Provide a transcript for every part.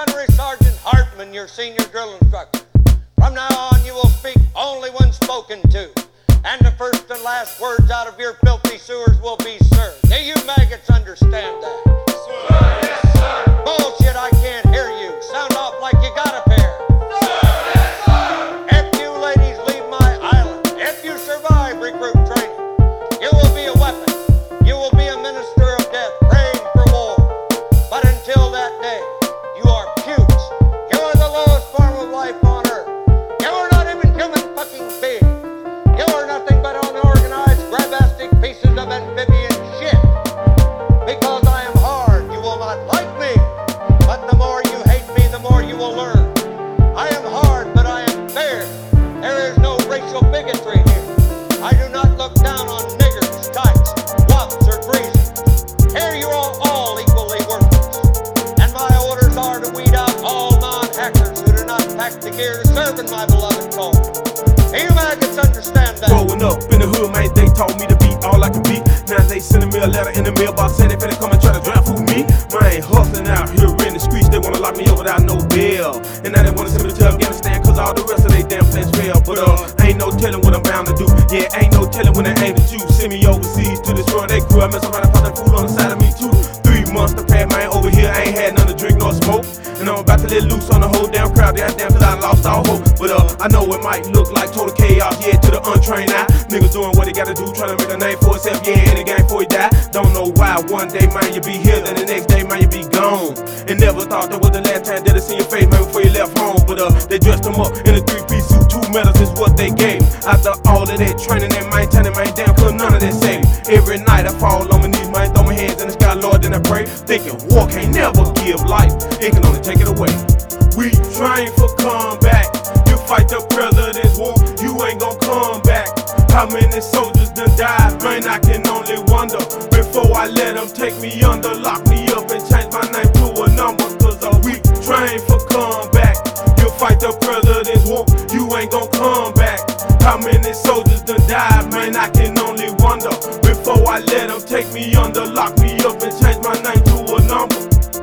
Gunnery Sergeant Hartman, your senior drill instructor. From now on, you will speak only when spoken to, and the first and last words out of your filthy sewers will be sir. Do you maggots understand that? Sir, yes, sir. Bullshit, I can't hear you. Sound off like you got a pair. Sir, yes, sir. If you ladies leave my island, if you survive recruit training, you will be a weapon. You will be a minister of death, praying for war. But until that day, you are pukes. You are the lowest form of life on earth. You are not even human fucking beings. You are nothing but unorganized, grabastic pieces of amphibian shit. Because I am hard, you will not like me. But the more you hate me, the more you will learn. I am hard, but I am fair. There is no racial bigotry here. I do not look down on niggers, types, wops, or greasers. Here you are all equally worthless. And my orders are to weed out all non-hackers who do not pack the gear to serve in my beloved cause. Do you maggots understand that? Growing up in the hood, man, they taught me to be all I can be. Now they sending me a letter in the mailbox saying they finna come and try to drive through me. Man, hustling out here in the streets, they wanna lock me up without no bail. And now they wanna send me to Afghanistan cause all the rest of they damn plans fail. But ain't no telling what I'm bound to do. Yeah, ain't no telling when they aim to choose. Send me overseas to destroy their crew. I mess around and pop that food on the side of me too. 3 months to pay, man, over here I ain't had none to drink nor smoke. And I'm about to let loose on the whole damn crowd, goddamn, cause I lost all hope. But I know it might look like total chaos, yeah, to the untrained eye. Niggas doing what they gotta do, trying to make a name for itself, yeah, in the game before he die. Don't know why, one day, man, you be here, then the next day, man, you be gone. And never thought that was the last time that I seen your face, man, before you left home. But they dressed him up in a 3-piece suit, 2 medals is what they gave him. After all of that training and maintaining, man, damn, cause none of that saved him. Every night I fall on my knees, man, throw my hands in the sky, Lord, then I pray, thinking war can't never give life, it can only take it away. We train for comeback. You fight the president's war, you ain't gon' come back. How many soldiers done died? Man, I can only wonder. Before I let them take me under, lock me up and change my name to a number. Cause we train for comeback. You fight the president's war, you ain't gon' come back. How many soldiers done died? Man, I can only wonder. Before I let them take me under, lock me up and change my name to a number.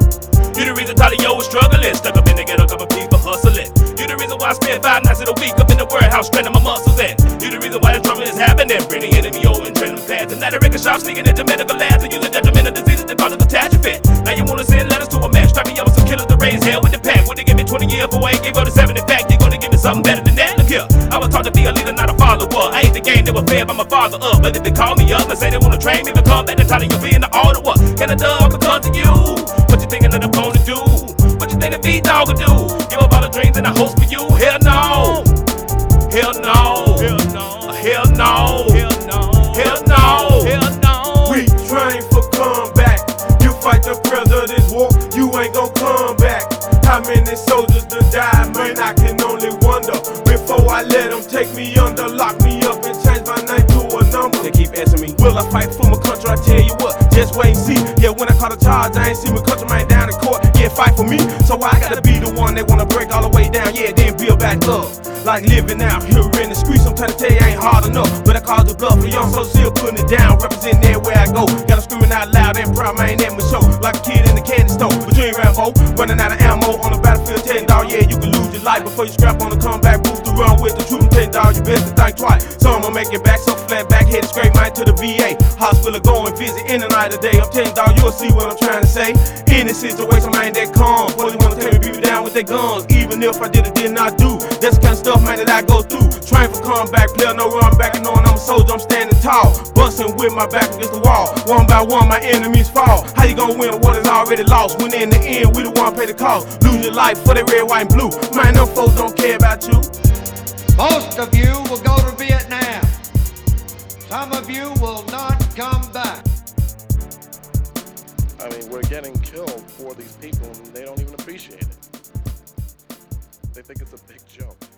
You the reason Talio was struggling, stuck up in the ghetto, couple people hustling. You the reason why I spend 5 nights in a week up in the warehouse, straining my muscles in. You the reason why the trouble is happening, bring the enemy over and train them clans. And now the record shop sneaking into medical labs and using detrimental diseases that cause a catastrophe. Now you wanna send letters to a man, strike me up with some killers to raise hell with the pack. When they give me 20 years for 8, gave her the 7 in fact, you're gonna give me something better than that. Look here, I was taught to be a leader, not a follower. I ain't the game that was fed by my father up. But if they call me up and say they wanna train me, become back, then Talio be in the order. What can I do? I'm gonna come to you. What you thinking that I'm gonna do? What you think the V-Dog will do? Give up all the dreams and I host for you? Hell no! Hell no! Hell no! Hell no! Hell no! Hell no! Hell no! We train for comeback. You fight the president's war, you ain't gon' come back. How many soldiers done died? Man, I can only wonder. Before I let them take me under, lock me up and change my name to a number. They keep asking me, will I fight for my country? I tell you what, just wait and see. Yeah, when I caught a charge, I ain't see my country man down in court. Yeah, fight for me, so I gotta be the one they wanna break all the way down. Yeah, then build back up. Like living out here in the streets, I'm trying to tell you I ain't hard enough. But I call the bluff, and young so still putting it down, representing everywhere I go. Got them screaming out loud and proud, man, at my show. Like a kid in the candy store, but you ain't Rambo. Running out of ammo on the battlefield, telling dog, yeah, you can lose your life before you scrap on the comeback booth to run with the truth. And telling dog, you best to think twice. Some will make it back, so flat back, headed straight mine to the VA. Hospital going visit in and out of the day. I'm telling dog, you'll see what I'm trying to say. In this situation, man, that calm. Police wanna take me people down with their guns. Even if I did or did not do, that's the kind of stuff, man, that I go through. Train for comeback, player no run back, and knowing I'm a soldier, I'm standing tall. Busting with my back against the wall. One by one, my enemies fall. How you gonna win what is already lost? When in the end, we the one pay the cost. Lose your life for the red, white, and blue. Man, them folks don't care about you. Most of you will go to Vietnam. Some of you will not come back. I mean, we're getting killed for these people and they don't even appreciate it. They think it's a big joke.